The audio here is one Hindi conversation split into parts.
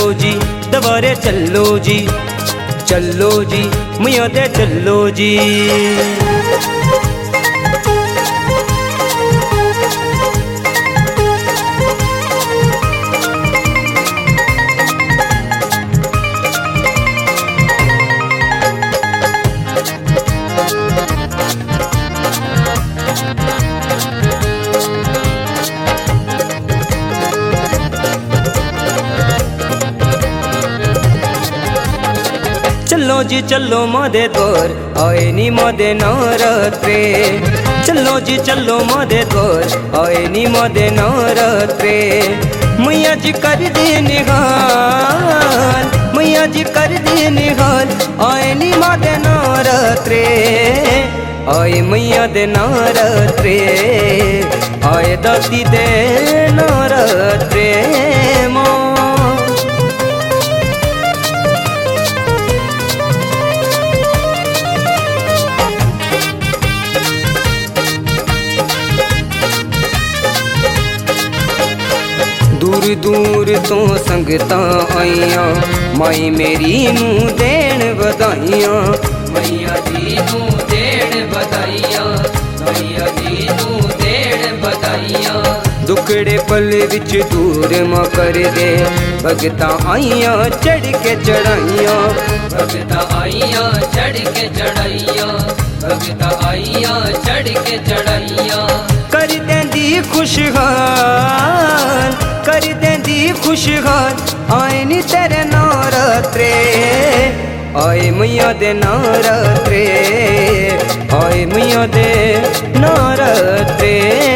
जी दबारे चलो जी, चलो जी मैया दे चलो जी। चलो जी चलो मोदे द्वार आए नी मोदे नवरात्रे, चलो जी चलो मोदे द्वार आए नी मोदे नवरात्रे। मैया जी कर दे निहाल, मैया जी कर दे निहाल आए नी मोदे नवरात्रे, आए मैया दे नवरात्रे, आए दाती दे नवरात्रे। दूर दूर तो संगतां आईयां माई मेरी नू देण बधाइयां, मैया जी नू देण बधाइयां, मैया जी नू देण बधाइयां। दुखड़े पल विच दूर मां कर दे भगतां आईयां चढ़ के चढ़ाइयां, भगतां आईयां चढ़ के चढ़ाइयां, भगतां आईयां चढ़ के चढ़ाइयां। कर देंदी खुशहाल, कर देंदी खुशहाल आए नी तेरे नवरात्रे, आए मैया दे नवरात्रे, आए मैया दे नवरात्रे।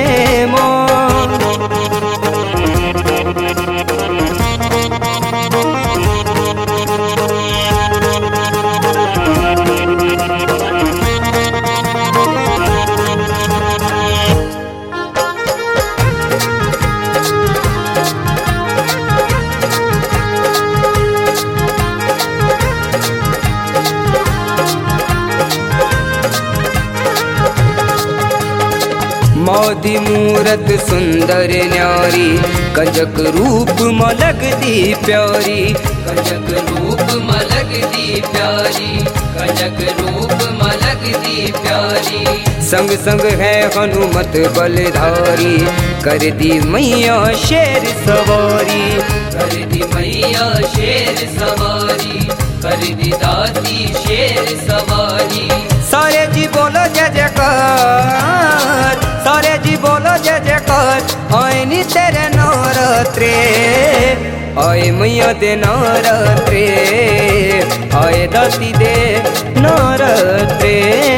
मोदी मूरत सुंदर न्यारी, कंजक रूप में लगदी प्यारी, कंजक रूप में लगदी प्यारी, कंजक रूप में लगदी प्यारी। संग संग है हनुमत बलधारी, कर दी मैया शेर सवारी, कर दी मैया शेर सवारी, कर दी दाती शेर सवारी। सारे जी बोलो जय जयकार, सारे जी बोलो जय जयकार आए नी तेरे नवरात्रे, आए मैया दे नवरात्रे, आए दाती दे नवरात्रे।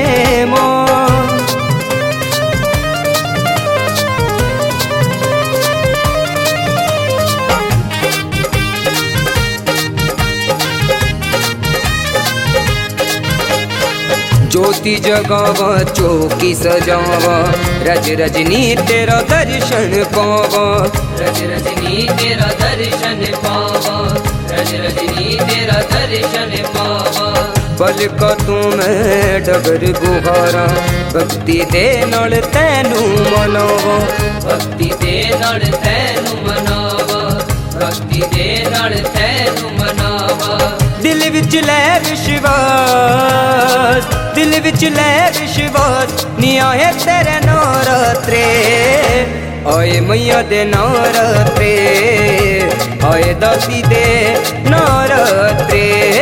ज्योति जगावा चौकी सजावा, रज रजनी तेरा दर्शन पावा, रज रजनी तेरा दर्शन पावा, रज रजनी तेरा दर्शन पावा। बल का तू मैं डगर गुहारा, भक्ति दे नाल तैनू मनावा, भक्ति दे नाल तैनू मनावा, भक्ति दे नाल तैनू मनावा। दिल विच लै विश्वास, दिल विच लै विश्वास नी आए तेरे नवरात्रे, आए मैया दे नवरात्रे, आए दाती दे नवरात्रे।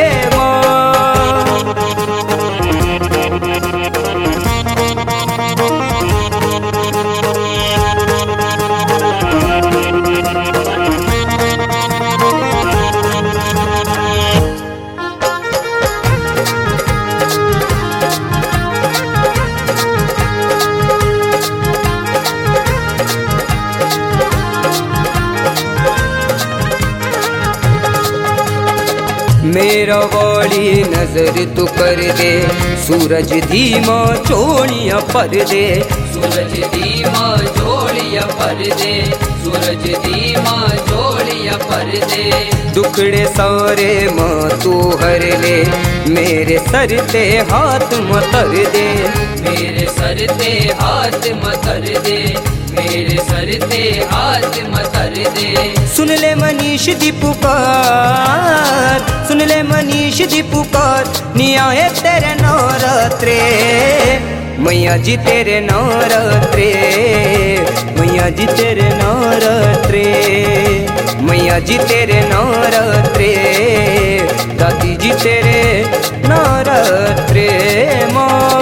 मेरा वाली नजर तू कर दे, सूरज धीमा चोलियां पर दे, सूरज धीमा चोलियां पर दे, सूरज धीमा चोलियां पर दे। दुखड़े सारे माँ तू हर ले, मेरे सर ते हाथ मतर दे, मेरे सर ते हाथ मतर दे, मेरे सर ते हाथ मतर दे। सुन ले मनीष दी पुकार, सुन ले मनीष दी पुकार, नी आए तेरे नवरात्रे, मैया जी तेरे नवरात्रे, मैया जी तेरे नवरात्रे, मैया जी तेरे नवरात्रे, दादी जी तेरे नवरात्रे।